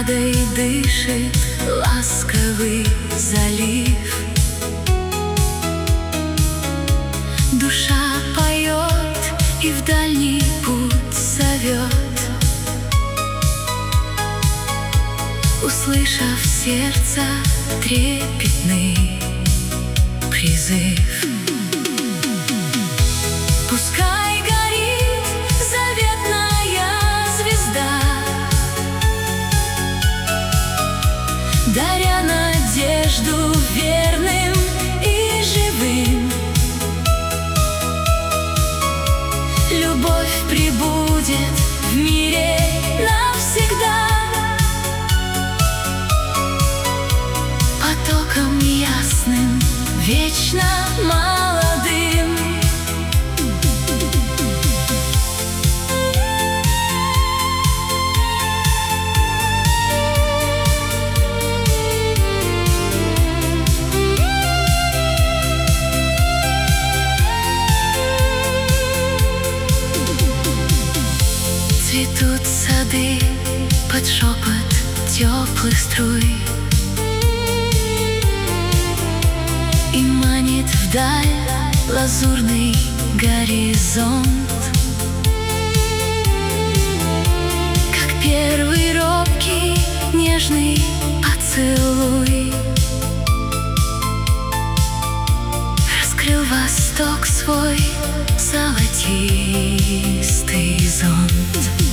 прохладой дышит ласковый залив. Душа поет и в дальний путь зовет, услышав сердце трепетный призыв. Пускай горит заветная звезда, даря надежду верным и живым. Любовь пребудет в мире навсегда, потоком ясным, вечно молодым. Цветут сады под шепот теплых струй, и манит вдаль лазурный горизонт. Как первый робкий нежный поцелуй раскрыл восток свой золотистый зонт.